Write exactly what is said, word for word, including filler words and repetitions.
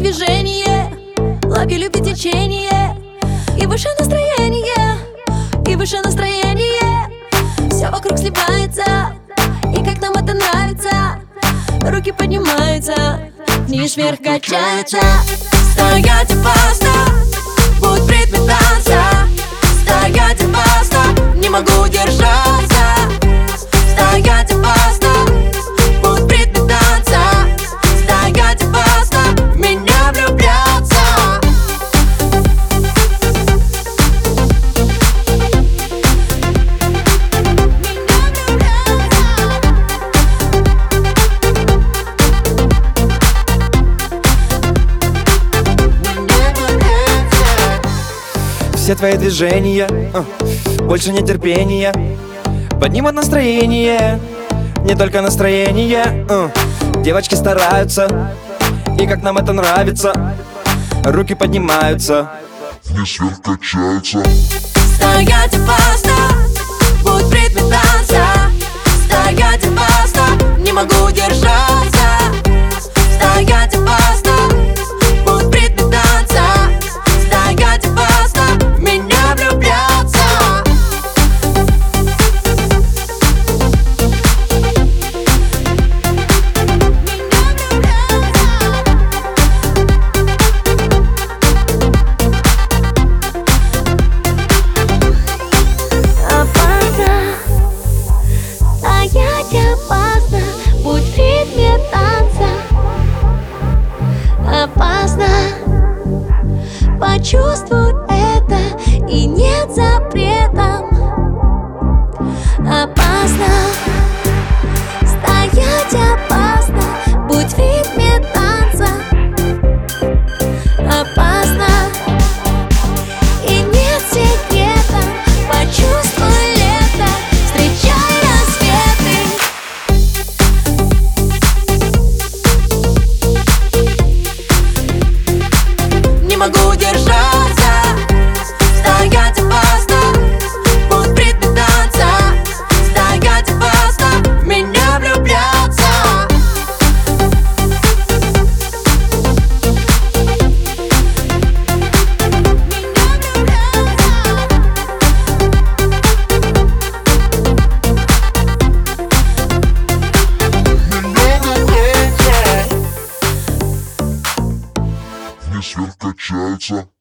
движение, лови, люби течение, и выше настроение, и выше настроение. Все вокруг сливается, и как нам это нравится. Руки поднимаются, вниз вверх качаются. Стоять опасно, будь в ритме танца. Стоять опасно, не могу держаться. Стоять опасно, будь в ритме танца. Стоять опасно, в меня влюбляться. Все твои движения, uh, больше нетерпения поднимут настроение, не только настроение. uh. Девочки стараются, и как нам это нравится. Руки поднимаются, вниз вверх качаются. Стоять опасно, будь в ритме танца. Стоять опасно, не могу держаться. Стоять опасно, будь в ритме танца. Стоять опасно, в меня влюбляться. Стоять опасно, будь в ритме танца. Опасно, почувствуй это, и нет запретом. Опасно, стоять опасно, будь в ритме танца. Опасно, и нет секрета, почувствуй лето, встречай рассветы. Не могу держаться. Стоять опасно, будь в ритме танца. Стоять опасно, в меня влюбляться. Вниз вверх качаются.